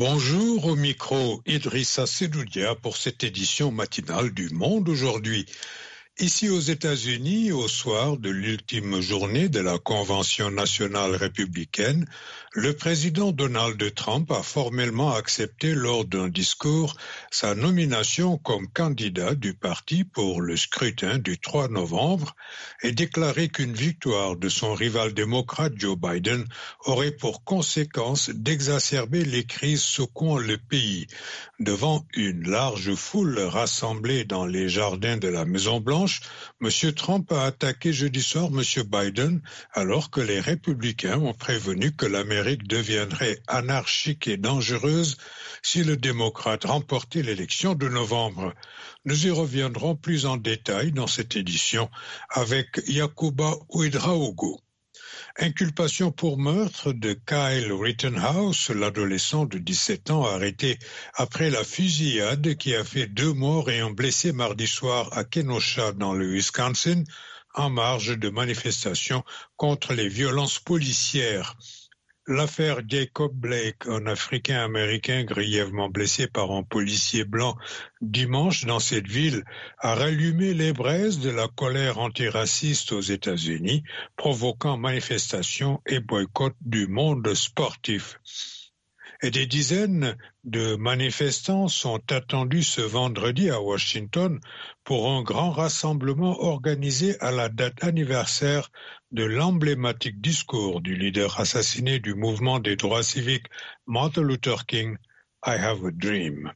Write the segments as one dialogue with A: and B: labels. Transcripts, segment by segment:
A: Bonjour, au micro Idrissa Sedoudia pour cette édition matinale du Monde aujourd'hui. Ici aux États-Unis, au soir de l'ultime journée de la Convention nationale républicaine, le président Donald Trump a formellement accepté lors d'un discours sa nomination comme candidat du parti pour le scrutin du 3 novembre et déclaré qu'une victoire de son rival démocrate Joe Biden aurait pour conséquence d'exacerber les crises secouant le pays. Devant une large foule rassemblée dans les jardins de la Maison-Blanche, M. Trump a attaqué jeudi soir M. Biden alors que les républicains ont prévenu que l'Amérique deviendrait anarchique et dangereuse si le démocrate remportait l'élection de novembre. Nous y reviendrons plus en détail dans cette édition avec Yacouba Ouedraogo. Inculpation pour meurtre de Kyle Rittenhouse, l'adolescent de 17 ans arrêté après la fusillade qui a fait 2 morts et un blessé mardi soir à Kenosha dans le Wisconsin, en marge de manifestations contre les violences policières. L'affaire Jacob Blake, un Africain-Américain grièvement blessé par un policier blanc dimanche dans cette ville, a rallumé les braises de la colère antiraciste aux États-Unis, provoquant manifestations et boycott du monde sportif. Et des dizaines de manifestants sont attendus ce vendredi à Washington pour un grand rassemblement organisé à la date anniversaire de l'emblématique discours du leader assassiné du mouvement des droits civiques Martin Luther King, I Have a Dream.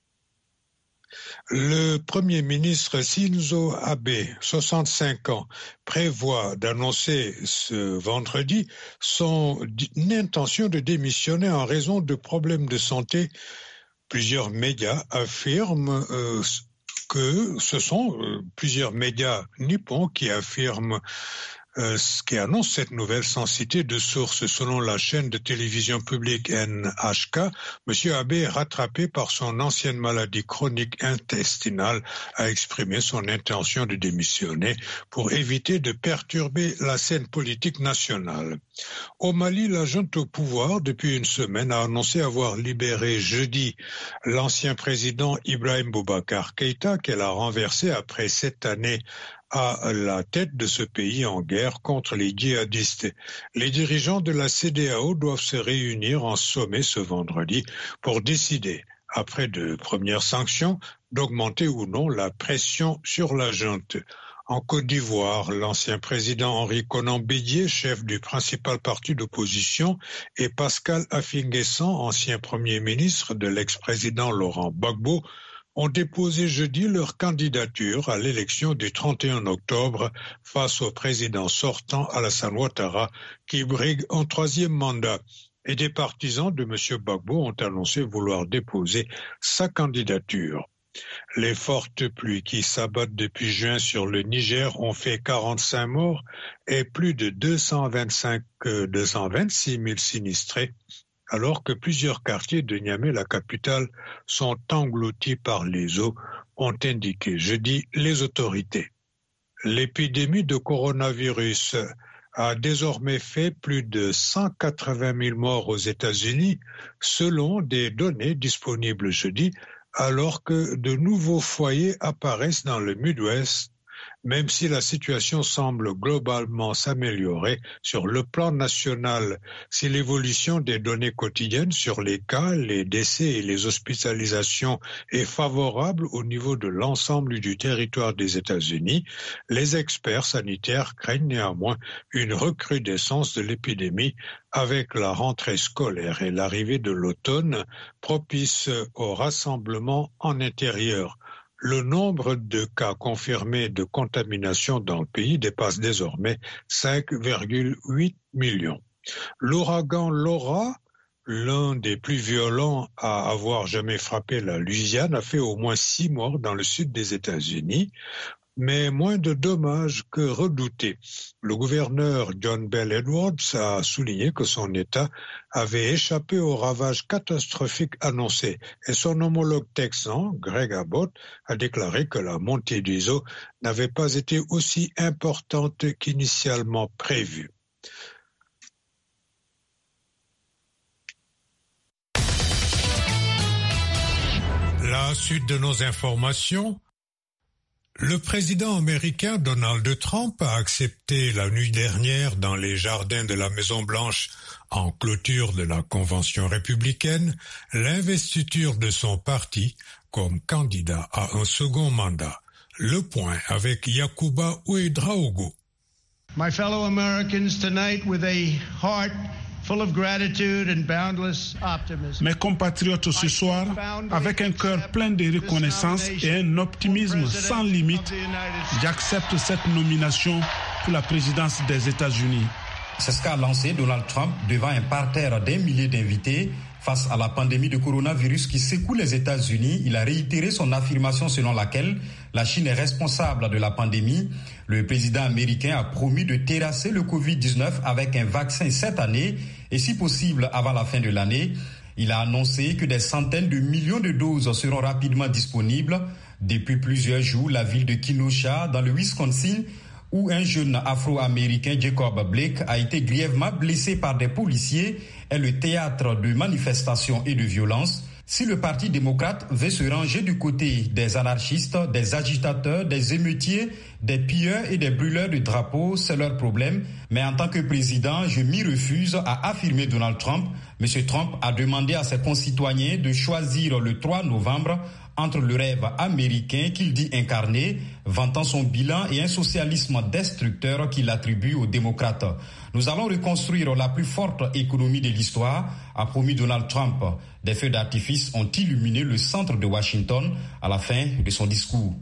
A: Le Premier ministre Shinzo Abe, 65 ans, prévoit d'annoncer ce vendredi son intention de démissionner en raison de problèmes de santé. Plusieurs médias affirment que ce sont plusieurs médias nippons qui affirment qui annonce cette nouvelle sans citer de sources. Selon la chaîne de télévision publique NHK, M. Abe, rattrapé par son ancienne maladie chronique intestinale, a exprimé son intention de démissionner pour éviter de perturber la scène politique nationale. Au Mali, la junte au pouvoir, depuis une semaine, a annoncé avoir libéré jeudi l'ancien président Ibrahim Boubacar Keïta, qu'elle a renversé après 7 années à la tête de ce pays en guerre contre les djihadistes. Les dirigeants de la CEDEAO doivent se réunir en sommet ce vendredi pour décider, après de premières sanctions, d'augmenter ou non la pression sur la junte. En Côte d'Ivoire, l'ancien président Henri Konan Bédié, chef du principal parti d'opposition, et Pascal Affi-N'Guessan, ancien premier ministre de l'ex-président Laurent Gbagbo, ont déposé jeudi leur candidature à l'élection du 31 octobre face au président sortant Alassane Ouattara qui brigue un 3e mandat. Et des partisans de M. Gbagbo ont annoncé vouloir déposer sa candidature. Les fortes pluies qui s'abattent depuis juin sur le Niger ont fait 45 morts et plus de 226 000 sinistrés, alors que plusieurs quartiers de Niamey, la capitale, sont engloutis par les eaux, ont indiqué jeudi les autorités. L'épidémie de coronavirus a désormais fait plus de 180 000 morts aux États-Unis, selon des données disponibles jeudi, alors que de nouveaux foyers apparaissent dans le Midwest, même si la situation semble globalement s'améliorer sur le plan national. Si l'évolution des données quotidiennes sur les cas, les décès et les hospitalisations est favorable au niveau de l'ensemble du territoire des États-Unis, les experts sanitaires craignent néanmoins une recrudescence de l'épidémie avec la rentrée scolaire et l'arrivée de l'automne propice au rassemblement en intérieur. Le nombre de cas confirmés de contamination dans le pays dépasse désormais 5,8 millions. L'ouragan Laura, l'un des plus violents à avoir jamais frappé la Louisiane, a fait au moins 6 morts dans le sud des États-Unis, mais moins de dommages que redoutés. Le gouverneur John Bell Edwards a souligné que son État avait échappé aux ravages catastrophiques annoncés et son homologue texan, Greg Abbott, a déclaré que la montée des eaux n'avait pas été aussi importante qu'initialement prévu. la suite de nos informations, le président américain Donald Trump a accepté la nuit dernière dans les jardins de la Maison-Blanche, en clôture de la Convention républicaine, l'investiture de son parti comme candidat à un second mandat. Le point avec Yacouba Ouedraogo.
B: My fellow Americans, tonight with a heart full of gratitude and boundless optimism.
C: Mes compatriotes, ce soir, avec un cœur plein de reconnaissance et un optimisme sans limite, j'accepte cette nomination pour la présidence des États-Unis.
D: C'est ce qu'a lancé Donald Trump devant un parterre d'1 millier d'invités. Face à la pandémie de coronavirus qui secoue les États-Unis, il a réitéré son affirmation selon laquelle la Chine est responsable de la pandémie. Le président américain a promis de terrasser le Covid-19 avec un vaccin cette année et si possible avant la fin de l'année. Il a annoncé que des centaines de millions de doses seront rapidement disponibles. Depuis plusieurs jours, la ville de Kenosha, dans le Wisconsin, où un jeune afro-américain, Jacob Blake, a été grièvement blessé par des policiers, est le théâtre de manifestations et de violences. Si le Parti démocrate veut se ranger du côté des anarchistes, des agitateurs, des émeutiers, des pilleurs et des brûleurs de drapeaux, c'est leur problème. Mais en tant que président, je m'y refuse, a affirmé Donald Trump. M. Trump a demandé à ses concitoyens de choisir le 3 novembre entre le rêve américain qu'il dit incarner, vantant son bilan et un socialisme destructeur qu'il attribue aux démocrates. Nous allons reconstruire la plus forte économie de l'histoire, a promis Donald Trump. Des feux d'artifice ont illuminé le centre de Washington à la fin de son discours.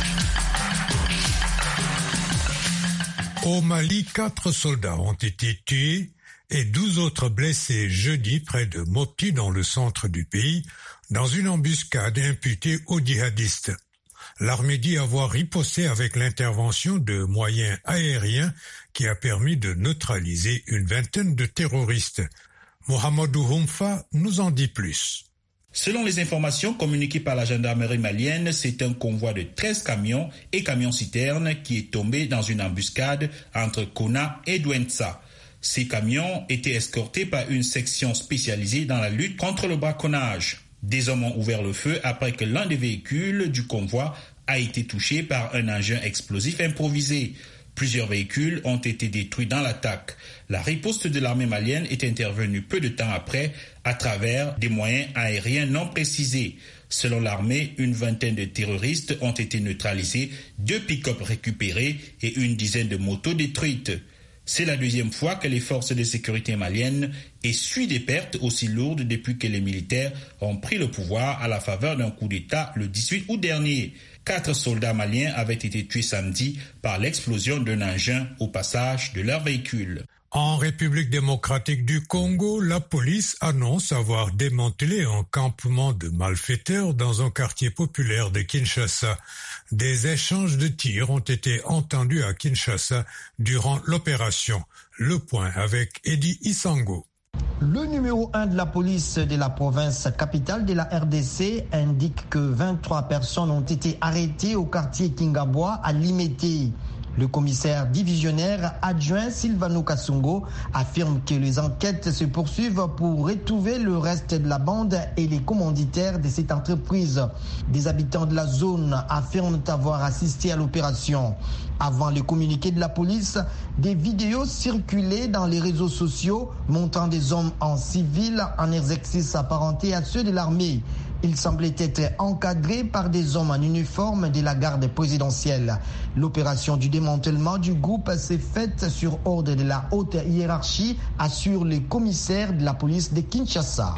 A: Au Mali, 4 soldats ont été tués et 12 autres blessés jeudi près de Mopti dans le centre du pays, dans une embuscade imputée aux djihadistes. L'armée dit avoir riposté avec l'intervention de moyens aériens qui a permis de neutraliser une vingtaine de terroristes. Mohamedou Houmfa nous en dit plus.
E: Selon les informations communiquées par la gendarmerie malienne, c'est un convoi de 13 camions et camions-citernes qui est tombé dans une embuscade entre Kona et Douentza. Ces camions étaient escortés par une section spécialisée dans la lutte contre le braconnage. Des hommes ont ouvert le feu après que l'un des véhicules du convoi a été touché par un engin explosif improvisé. Plusieurs véhicules ont été détruits dans l'attaque. La riposte de l'armée malienne est intervenue peu de temps après à travers des moyens aériens non précisés. Selon l'armée, une vingtaine de terroristes ont été neutralisés, 2 pick-up récupérés et une dizaine de motos détruites. C'est la deuxième fois que les forces de sécurité maliennes essuient des pertes aussi lourdes depuis que les militaires ont pris le pouvoir à la faveur d'un coup d'État le 18 août dernier. 4 soldats maliens avaient été tués samedi par l'explosion d'un engin au passage de leur véhicule.
A: En République démocratique du Congo, la police annonce avoir démantelé un campement de malfaiteurs dans un quartier populaire de Kinshasa. Des échanges de tirs ont été entendus à Kinshasa durant l'opération. Le point avec Eddie Isango.
F: Le numéro 1 de la police de la province capitale de la RDC indique que 23 personnes ont été arrêtées au quartier Kingabois à Limete. Le commissaire divisionnaire adjoint Silvano Kasongo affirme que les enquêtes se poursuivent pour retrouver le reste de la bande et les commanditaires de cette entreprise. Des habitants de la zone affirment avoir assisté à l'opération. Avant le communiqué de la police, des vidéos circulaient dans les réseaux sociaux montrant des hommes en civil en exercice apparenté à ceux de l'armée. Ils semblaient être encadrés par des hommes en uniforme de la garde présidentielle. L'opération du démantèlement du groupe s'est faite sur ordre de la haute hiérarchie, assure le commissaire de la police de Kinshasa.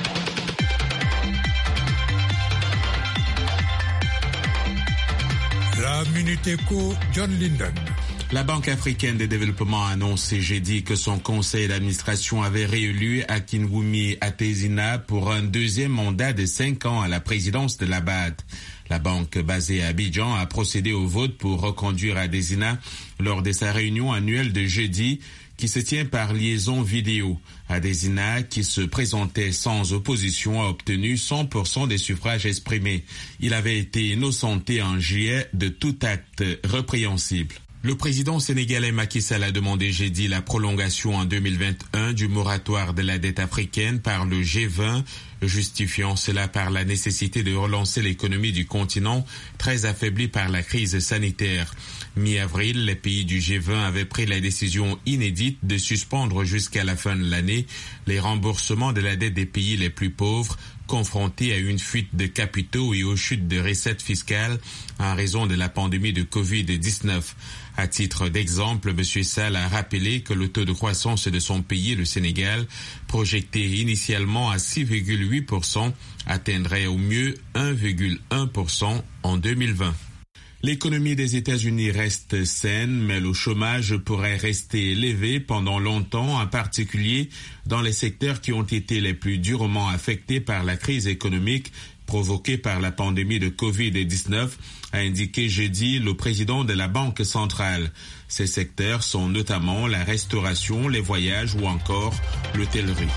A: La Minute Éco, John Linden.
G: La Banque africaine de développement a annoncé jeudi que son conseil d'administration avait réélu Akinwumi Adesina pour un deuxième mandat de 5 ans à la présidence de la BAD. La banque basée à Abidjan a procédé au vote pour reconduire Adesina lors de sa réunion annuelle de jeudi qui se tient par liaison vidéo. Adesina, qui se présentait sans opposition, a obtenu 100% des suffrages exprimés. Il avait été innocenté en juillet de tout acte répréhensible. Le président sénégalais Macky Sall a demandé jeudi la prolongation en 2021 du moratoire de la dette africaine par le G20, justifiant cela par la nécessité de relancer l'économie du continent très affaiblie par la crise sanitaire. Mi-avril, les pays du G20 avaient pris la décision inédite de suspendre jusqu'à la fin de l'année les remboursements de la dette des pays les plus pauvres, confrontés à une fuite de capitaux et aux chutes de recettes fiscales en raison de la pandémie de Covid-19. À titre d'exemple, M. Sall a rappelé que le taux de croissance de son pays, le Sénégal, projeté initialement à 6,8%, atteindrait au mieux 1,1% en 2020. L'économie des États-Unis reste saine, mais le chômage pourrait rester élevé pendant longtemps, en particulier dans les secteurs qui ont été les plus durement affectés par la crise économique provoquée par la pandémie de Covid-19, a indiqué jeudi le président de la Banque centrale. Ces secteurs sont notamment la restauration, les voyages ou encore l'hôtellerie.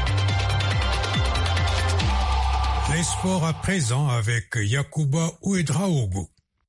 A: Les sports à présent avec Yacouba Ouedraogo.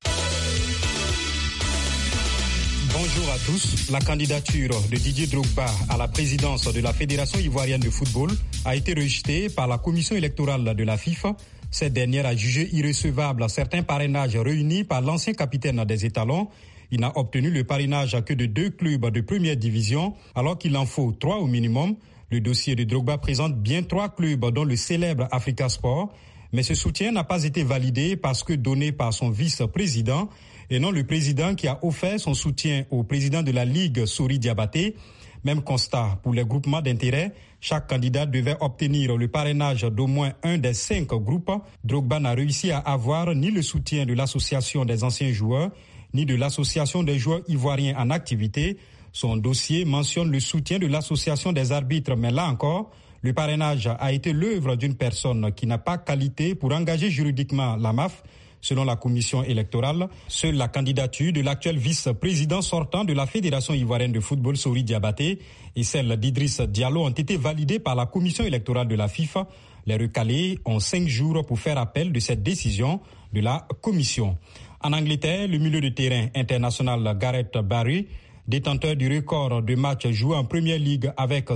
H: Bonjour à tous. La candidature de Didier Drogba à la présidence de la Fédération ivoirienne de football a été rejetée par la commission électorale de la FIFA. Cette dernière a jugé irrecevable certains parrainages réunis par l'ancien capitaine des Étalons. Il n'a obtenu le parrainage que de 2 clubs de première division, alors qu'il en faut 3 au minimum. Le dossier de Drogba présente bien 3 clubs, dont le célèbre Africa Sport. Mais ce soutien n'a pas été validé parce que donné par son vice-président et non le président qui a offert son soutien au président de la Ligue, Sori Diabaté. Même constat pour les groupements d'intérêt. Chaque candidat devait obtenir le parrainage d'au moins un des 5 groupes. Drogba n'a réussi à avoir ni le soutien de l'association des anciens joueurs, ni de l'association des joueurs ivoiriens en activité. Son dossier mentionne le soutien de l'association des arbitres, mais là encore, le parrainage a été l'œuvre d'une personne qui n'a pas qualité pour engager juridiquement la MAF. Selon la commission électorale, seule la candidature de l'actuel vice-président sortant de la Fédération ivoirienne de football, Sori Diabaté, et celle d'Idriss Diallo ont été validées par la commission électorale de la FIFA. Les recalés ont 5 jours pour faire appel de cette décision de la commission. En Angleterre, le milieu de terrain international Gareth Barry, détenteur du record de matchs joués en Premier League avec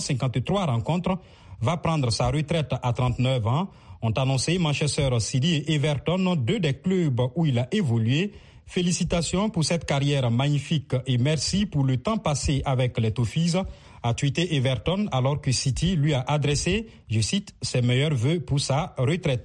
H: 653 rencontres, va prendre sa retraite à 39 ans. Ont annoncé Manchester City et Everton, 2 des clubs où il a évolué. Félicitations pour cette carrière magnifique et merci pour le temps passé avec les Toffees, a tweeté Everton alors que City lui a adressé, je cite, ses meilleurs vœux pour sa retraite.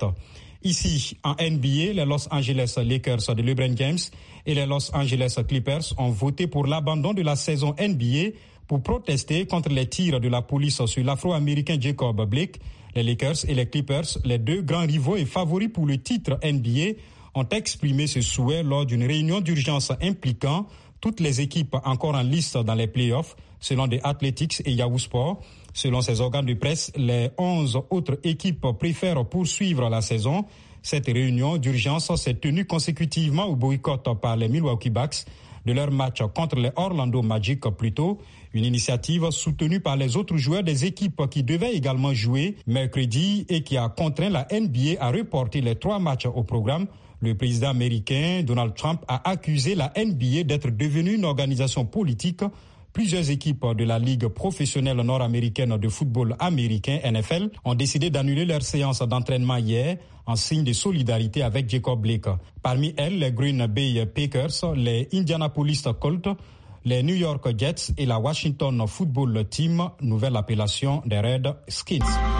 H: Ici, en NBA, les Los Angeles Lakers de LeBron James et les Los Angeles Clippers ont voté pour l'abandon de la saison NBA pour protester contre les tirs de la police sur l'Afro-Américain Jacob Blake. Les Lakers et les Clippers, les 2 grands rivaux et favoris pour le titre NBA, ont exprimé ce souhait lors d'une réunion d'urgence impliquant toutes les équipes encore en liste dans les playoffs, selon The Athletics et Yahoo Sport. Selon ces organes de presse, les 11 autres équipes préfèrent poursuivre la saison. Cette réunion d'urgence s'est tenue consécutivement au boycott par les Milwaukee Bucks de leur match contre les Orlando Magic plus tôt, une initiative soutenue par les autres joueurs des équipes qui devaient également jouer mercredi et qui a contraint la NBA à reporter les 3 matchs au programme. Le président américain Donald Trump a accusé la NBA d'être devenue une organisation politique. Plusieurs équipes de la Ligue professionnelle nord-américaine de football américain, NFL, ont décidé d'annuler leur séance d'entraînement hier en signe de solidarité avec Jacob Blake. Parmi elles, les Green Bay Packers, les Indianapolis Colts, les New York Jets et la Washington Football Team, nouvelle appellation des Redskins.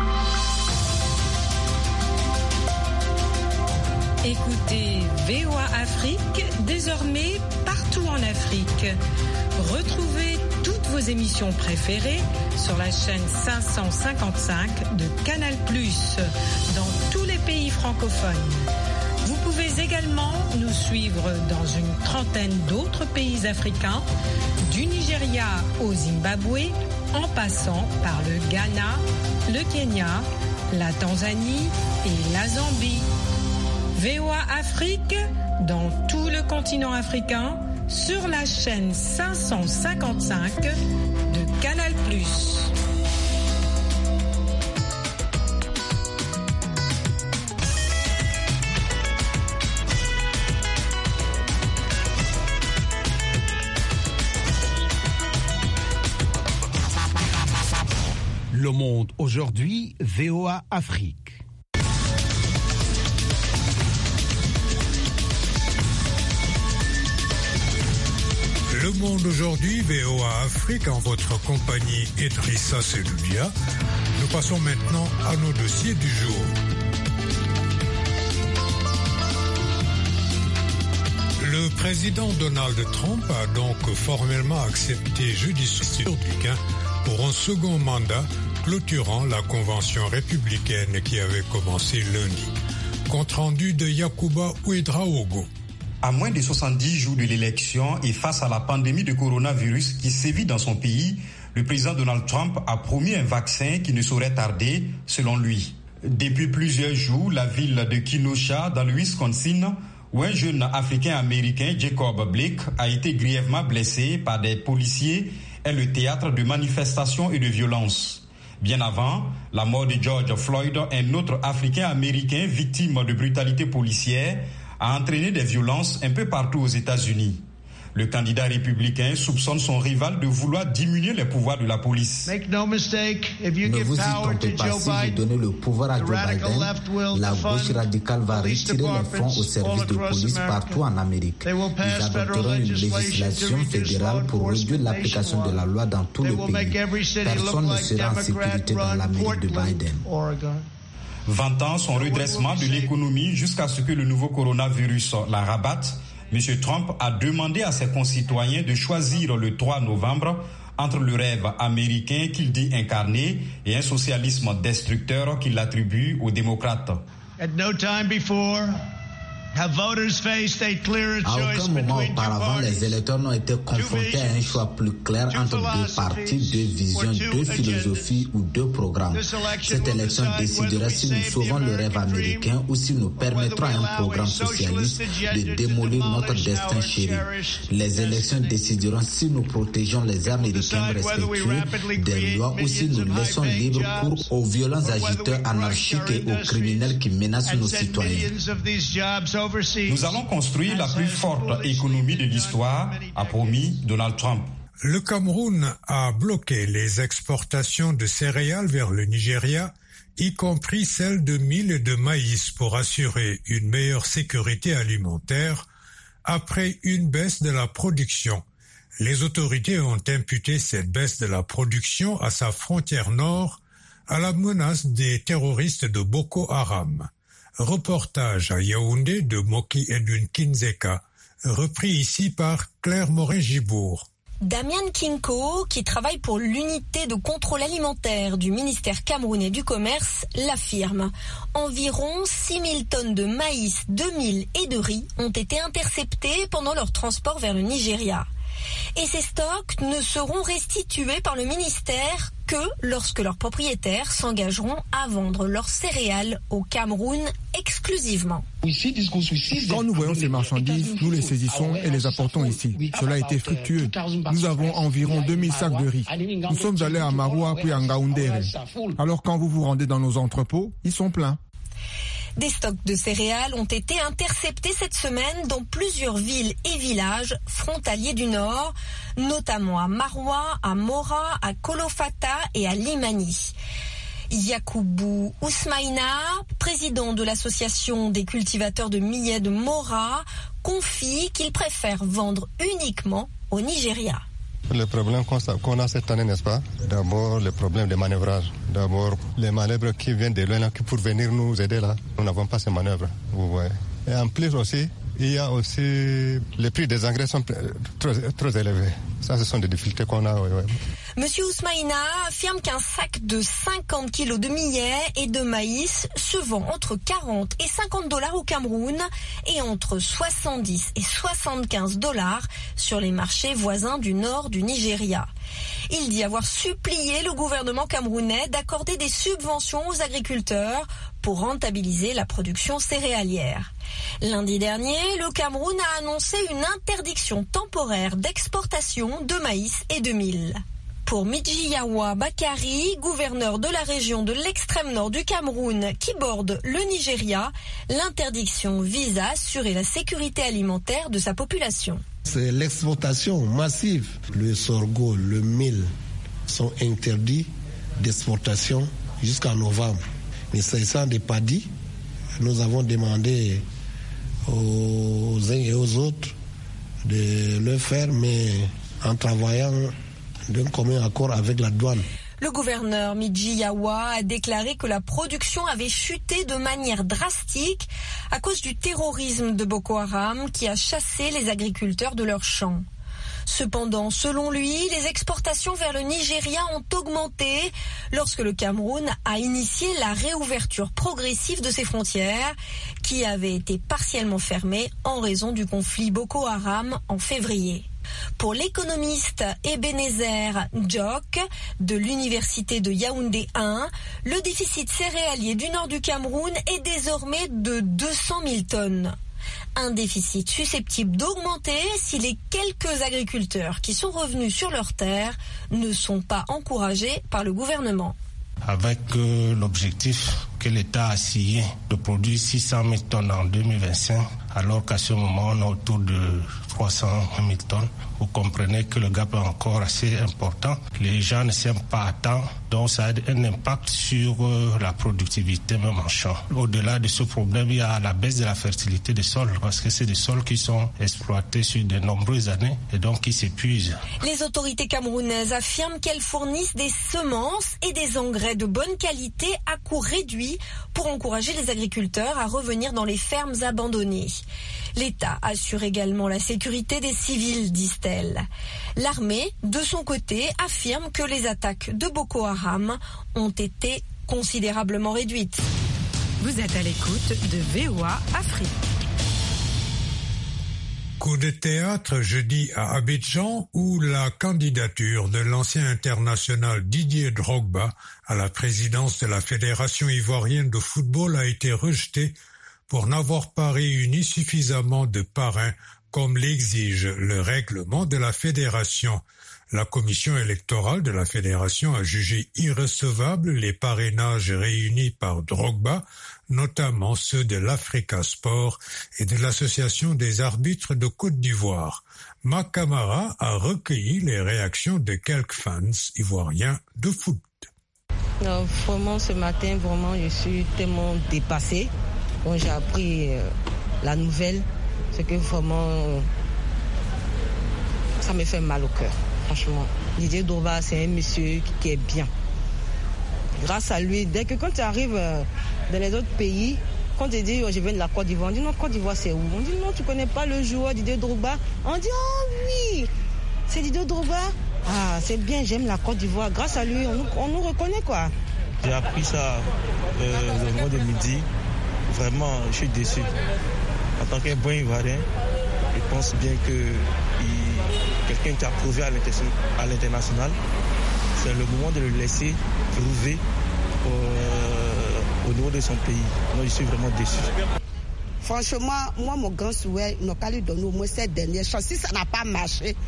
I: Écoutez VOA Afrique, désormais partout en Afrique. Retrouvez toutes vos émissions préférées sur la chaîne 555 de Canal+, dans tous les pays francophones. Vous pouvez également nous suivre dans une trentaine d'autres pays africains, du Nigeria au Zimbabwe, en passant par le Ghana, le Kenya, la Tanzanie et la Zambie. VOA Afrique, dans tout le continent africain, sur la chaîne 555 de Canal+.
J: Le Monde aujourd'hui, VOA Afrique.
A: Le Monde aujourd'hui, VOA Afrique, en votre compagnie Idrissa Seloudia. Nous passons maintenant à nos dossiers du jour. Le président Donald Trump a donc formellement accepté jeudi soir pour un second mandat clôturant la convention républicaine qui avait commencé lundi. Compte rendu de Yacouba Ouedraogo.
D: À moins de 70 jours de l'élection et face à la pandémie de coronavirus qui sévit dans son pays, le président Donald Trump a promis un vaccin qui ne saurait tarder, selon lui. Depuis plusieurs jours, la ville de Kenosha, dans le Wisconsin, où un jeune Africain-Américain, Jacob Blake, a été grièvement blessé par des policiers, est le théâtre de manifestations et de violences. Bien avant, la mort de George Floyd, un autre Africain-Américain victime de brutalité policière, a entraîné des violences un peu partout aux États-Unis. Le candidat républicain soupçonne son rival de vouloir diminuer les pouvoirs de la police.
K: Ne vous y trompez pas, si vous donnez le pouvoir à Joe Biden, la gauche radicale va retirer les fonds au service de police partout en Amérique. Ils adopteront une législation fédérale pour réduire l'application de la loi dans tout le pays. Personne ne sera en sécurité dans l'Amérique de Biden.
D: Vantant son redressement de l'économie jusqu'à ce que le nouveau coronavirus la rabatte, M. Trump a demandé à ses concitoyens de choisir le 3 novembre entre le rêve américain qu'il dit incarner et un socialisme destructeur qu'il attribue aux démocrates.
K: À aucun moment auparavant, les électeurs n'ont été confrontés à un choix plus clair entre deux partis, deux visions, deux philosophies ou deux programmes. Cette élection décidera si nous sauvons le rêve américain ou si nous permettrons à un programme socialiste de démolir notre destin chéri. Les élections décideront si nous protégeons les Américains respectueux des lois ou si nous laissons libre cours aux violents agiteurs anarchiques et aux criminels qui menacent nos citoyens.
D: Nous allons construire la plus forte économie de l'histoire, a promis Donald Trump.
A: Le Cameroun a bloqué les exportations de céréales vers le Nigeria, y compris celles de mil et de maïs pour assurer une meilleure sécurité alimentaire après une baisse de la production. Les autorités ont imputé cette baisse de la production à sa frontière nord, à la menace des terroristes de Boko Haram. Reportage à Yaoundé de Moki Edwin Kinzeka, repris ici par Claire Morin-Gibourg.
L: Damien Kinko, qui travaille pour l'unité de contrôle alimentaire du ministère camerounais du Commerce, l'affirme. Environ 6 000 tonnes de maïs, de mil et de riz ont été interceptées pendant leur transport vers le Nigeria. Et ces stocks ne seront restitués par le ministère que lorsque leurs propriétaires s'engageront à vendre leurs céréales au Cameroun exclusivement.
M: Quand nous voyons ces marchandises, nous les saisissons et les apportons ici. Cela a été fructueux. Nous avons environ 2000 sacs de riz. Nous sommes allés à Maroua puis à Ngaoundéré. Alors quand vous vous rendez dans nos entrepôts, ils sont pleins.
L: Des stocks de céréales ont été interceptés cette semaine dans plusieurs villes et villages frontaliers du Nord, notamment à Maroua, à Mora, à Kolofata et à Limani. Yacoubou Ousmaïna, président de l'association des cultivateurs de millet de Mora, confie qu'il préfère vendre uniquement au Nigeria.
N: Le problème qu'on a cette année, n'est-ce pas? D'abord, le problème de manœuvrage. D'abord, les manœuvres qui viennent de loin pour venir nous aider là. Nous n'avons pas ces manœuvres, vous voyez. Et en plus aussi, il y a aussi les prix des engrais sont trop élevés. Ça, ce sont des difficultés qu'on a. Oui.
L: Monsieur Ousmaïna affirme qu'un sac de 50 kilos de millet et de maïs se vend entre 40 et 50 $ au Cameroun et entre 70 et 75 $ sur les marchés voisins du nord du Nigeria. Il dit avoir supplié le gouvernement camerounais d'accorder des subventions aux agriculteurs pour rentabiliser la production céréalière. Lundi dernier, le Cameroun a annoncé une interdiction temporaire d'exportation de maïs et de mil. Pour Midjiyawa Bakari, gouverneur de la région de l'extrême nord du Cameroun qui borde le Nigeria, l'interdiction vise à assurer la sécurité alimentaire de sa population.
O: C'est l'exportation massive. Le sorgho, le mil sont interdits d'exportation jusqu'en novembre. Mais s'agissant des paddies, nous avons demandé aux uns et aux autres de le faire, mais en travaillant d'un commun accord avec la douane.
L: Le gouverneur Midji Yawa a déclaré que la production avait chuté de manière drastique à cause du terrorisme de Boko Haram qui a chassé les agriculteurs de leurs champs. Cependant, selon lui, les exportations vers le Nigeria ont augmenté lorsque le Cameroun a initié la réouverture progressive de ses frontières qui avaient été partiellement fermées en raison du conflit Boko Haram en février. Pour l'économiste Ebenezer Njok de l'université de Yaoundé 1, le déficit céréalier du nord du Cameroun est désormais de 200 000 tonnes. Un déficit susceptible d'augmenter si les quelques agriculteurs qui sont revenus sur leurs terres ne sont pas encouragés par le gouvernement.
O: Avec l'objectif que l'État a signé de produire 600 000 tonnes en 2025, alors qu'à ce moment on est autour de 300 000 tonnes. Vous comprenez que le gap est encore assez important. Les gens ne s'aiment pas à temps, donc ça a un impact sur la productivité même en champ. Au-delà de ce problème, il y a la baisse de la fertilité des sols, parce que c'est des sols qui sont exploités sur de nombreuses années et donc qui s'épuisent.
L: Les autorités camerounaises affirment qu'elles fournissent des semences et des engrais de bonne qualité à coût réduit pour encourager les agriculteurs à revenir dans les fermes abandonnées. L'État assure également la sécurité des civils, disent-elles. L'armée, de son côté, affirme que les attaques de Boko Haram ont été considérablement réduites.
I: Vous êtes à l'écoute de VOA Afrique.
A: Coup de théâtre jeudi à Abidjan où la candidature de l'ancien international Didier Drogba à la présidence de la Fédération ivoirienne de football a été rejetée pour n'avoir pas réuni suffisamment de parrains comme l'exige le règlement de la fédération. La commission électorale de la fédération a jugé irrecevables les parrainages réunis par Drogba, notamment ceux de l'Africa Sport et de l'Association des arbitres de Côte d'Ivoire. Makamara a recueilli les réactions de quelques fans ivoiriens de foot.
P: Non, vraiment, ce matin, je suis tellement dépassée. Quand j'ai appris la nouvelle, c'est que vraiment, ça me fait mal au cœur, franchement. Didier Drogba, c'est un monsieur qui est bien. Grâce à lui, dès que quand tu arrives dans les autres pays, quand tu dis je viens de la Côte d'Ivoire, on dit non, Côte d'Ivoire c'est où? On dit non, tu connais pas le joueur Didier Drogba. On dit oh oui, c'est Didier Drogba. Ah, c'est bien, j'aime la Côte d'Ivoire. Grâce à lui, on nous reconnaît quoi.
Q: J'ai appris ça le mois de midi. Vraiment, je suis déçu. En tant qu'un bon Ivoirien, je pense bien que quelqu'un qui a prouvé à l'international, c'est le moment de le laisser prouver au niveau de son pays. Moi, je suis vraiment déçu.
R: Franchement, moi, mon grand souhait, nous allons lui donner au moins cette dernière chance. Si ça n'a pas marché,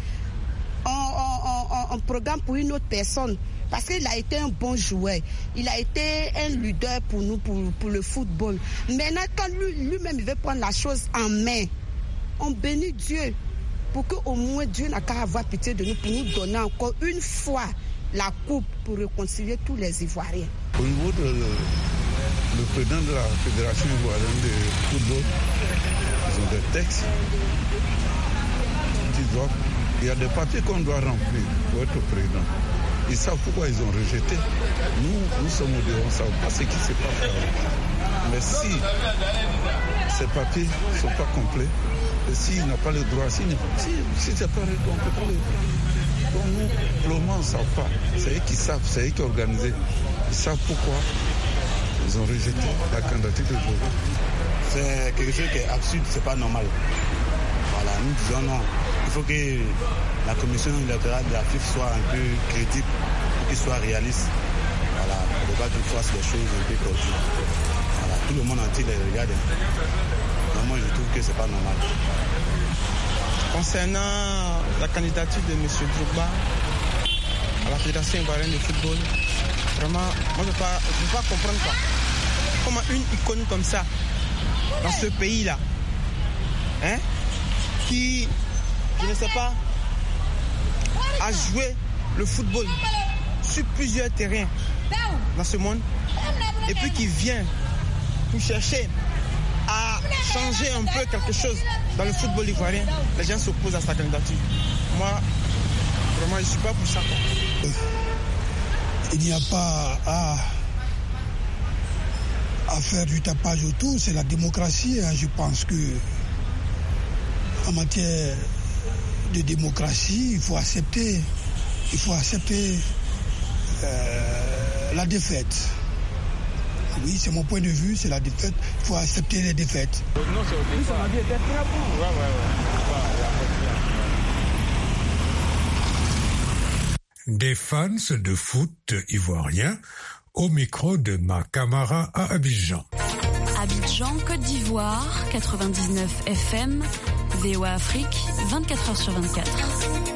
R: on programme pour une autre personne. Parce qu'il a été un bon joueur. Il a été un leader pour nous, pour le football. Maintenant, quand lui-même il veut prendre la chose en main, on bénit Dieu pour qu'au moins Dieu n'a qu'à avoir pitié de nous, pour nous donner encore une fois la coupe pour réconcilier tous les Ivoiriens.
S: Au niveau le président de la Fédération ivoirienne de football, ils ont des textes. Il y a des papiers qu'on doit remplir pour être président. Ils savent pourquoi ils ont rejeté. Nous sommes au dehors, on ne sait pas ce qui s'est passé. Mais si ces papiers ne sont pas complets, et s'il n'a pas le droit, si c'est pas le droit, on ne peut pas le droit. Donc nous, pour le moment, on ne sait pas. C'est eux qui savent, c'est eux qui ont organisé. Ils savent pourquoi ils ont rejeté la candidature de Drogba.
Q: C'est quelque chose qui est absurde, c'est pas normal. Voilà, nous disons non. Il faut que la commission électorale de la FIFA soit un peu crédible, qu'il soit réaliste. Voilà, pour ne pas qu'il fasse des choses un peu tordues. Voilà, tout le monde entier les regarde. Donc moi, je trouve que c'est pas normal.
T: Concernant la candidature de M. Drogba à la Fédération ivoirienne de football, vraiment, moi je ne peux pas comprendre quoi. Comment une icône comme ça, dans ce pays-là, qui, je ne sais pas, a joué le football sur plusieurs terrains, dans ce monde et puis qui vient pour chercher à changer un peu quelque chose dans le football ivoirien, les gens s'opposent à sa candidature. Moi, vraiment, je ne suis pas pour ça.
U: Il n'y a pas à faire du tapage autour, c'est la démocratie. Je pense que en matière de démocratie, il faut accepter la défaite. Oui, c'est mon point de vue, c'est la défaite. Il faut accepter les défaites. Non, c'est au départ. Oui, était très bon.
A: Des fans de foot ivoiriens au micro de ma Camara à Abidjan.
V: Abidjan, Côte d'Ivoire, 99 FM, VOA Afrique, 24h/24.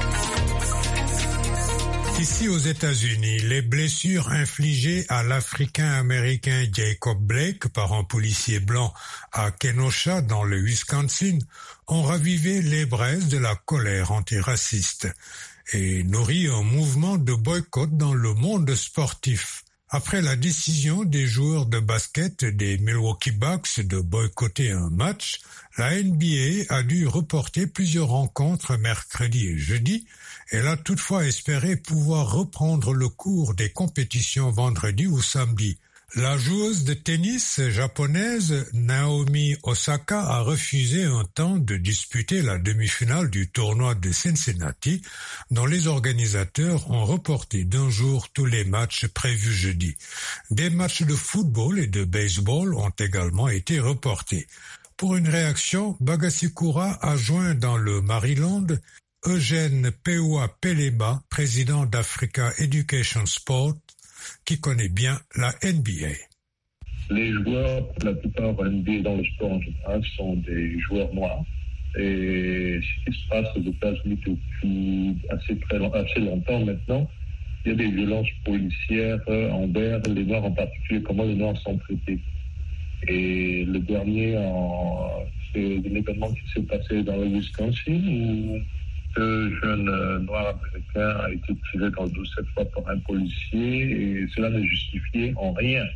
A: Ici aux États-Unis, les blessures infligées à l'Africain-Américain Jacob Blake par un policier blanc à Kenosha dans le Wisconsin ont ravivé les braises de la colère antiraciste et nourri un mouvement de boycott dans le monde sportif. Après la décision des joueurs de basket des Milwaukee Bucks de boycotter un match, la NBA a dû reporter plusieurs rencontres mercredi et jeudi. Elle a toutefois espéré pouvoir reprendre le cours des compétitions vendredi ou samedi. La joueuse de tennis japonaise Naomi Osaka a refusé un temps de disputer la demi-finale du tournoi de Cincinnati, dont les organisateurs ont reporté d'un jour tous les matchs prévus jeudi. Des matchs de football et de baseball ont également été reportés. Pour une réaction, Bagasikura a joint dans le Maryland Eugène Pewa Pelema, président d'Africa Education Sport, qui connaît bien la NBA.
W: Les joueurs, pour la plupart NBA dans le sport en général, sont des joueurs noirs. Et ce qui se passe aux États-Unis depuis assez longtemps maintenant, il y a des violences policières envers les Noirs en particulier, comment les Noirs sont traités. Et le dernier, c'est l'événement qui s'est passé dans le Wisconsin où ce jeune noir américain a été tiré dans le dos cette fois par un policier et cela ne justifiait en rien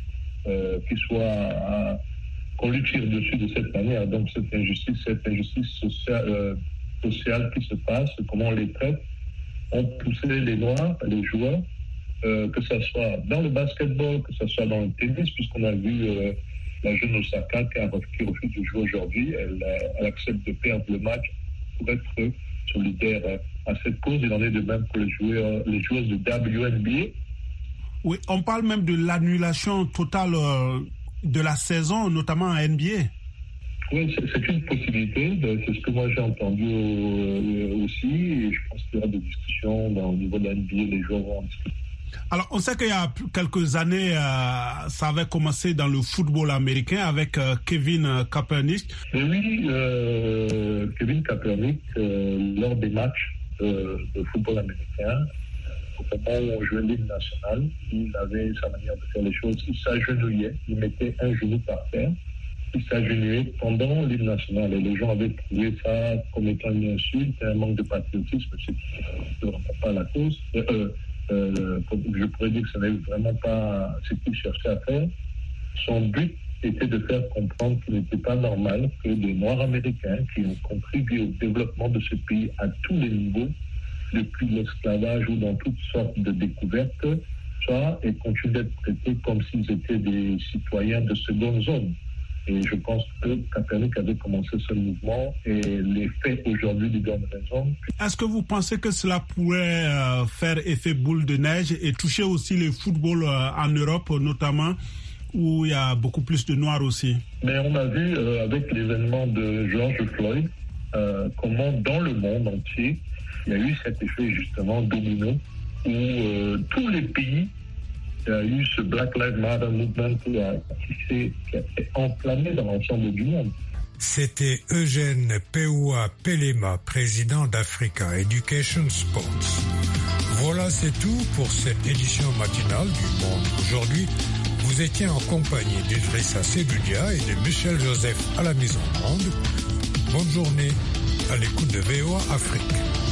W: qu'on lui tire dessus de cette manière. Donc cette injustice sociale qui se passe, comment on les traite, ont poussé les Noirs, les joueurs, que ce soit dans le basketball, que ce soit dans le tennis, puisqu'on a vu la jeune Osaka qui refuse de jouer aujourd'hui, elle accepte de perdre le match pour être solidaire à cette cause. Il en est de même pour les joueuses de WNBA.
C: Oui, on parle même de l'annulation totale de la saison, notamment en NBA.
W: Oui, c'est une possibilité. C'est ce que moi j'ai entendu aussi. Et je pense qu'il y aura des discussions au niveau de la NBA. Les joueurs vont en discuter.
C: Alors, on sait qu'il y a quelques années, ça avait commencé dans le football américain avec Kevin Kaepernick.
W: Et oui, Kevin Kaepernick, lors des matchs de football américain, au moment où on jouait l'hymne national, il avait sa manière de faire les choses. Il s'agenouillait, il mettait un genou par terre, il s'agenouillait pendant l'hymne national. Et les gens avaient trouvé ça comme étant une insulte, un manque de patriotisme. C'est vraiment pas la cause. Je pourrais dire que ce n'est vraiment pas ce qu'il cherchait à faire. Son but était de faire comprendre qu'il n'était pas normal que des Noirs américains qui ont contribué au développement de ce pays à tous les niveaux, depuis l'esclavage ou dans toutes sortes de découvertes, soient et continuent d'être traités comme s'ils étaient des citoyens de seconde zone. Et je pense que Kaepernick avait commencé ce mouvement et les faits aujourd'hui lui donnent raison.
C: Est-ce que vous pensez que cela pourrait faire effet boule de neige et toucher aussi le football en Europe, notamment, où il y a beaucoup plus de Noirs aussi?
W: Mais on a vu avec l'événement de George Floyd comment dans le monde entier, il y a eu cet effet justement domino où tous les pays, il y a eu ce Black Lives Matter movement qui s'est enflammé dans l'ensemble du monde.
A: C'était Eugène Pewa Pelema, président d'Africa Education Sports. Voilà, c'est tout pour cette édition matinale du Monde aujourd'hui. Vous étiez en compagnie d'Idrissa Sedoudia et de Michel Joseph à la mise en onde. Bonne journée à l'écoute de VOA Afrique.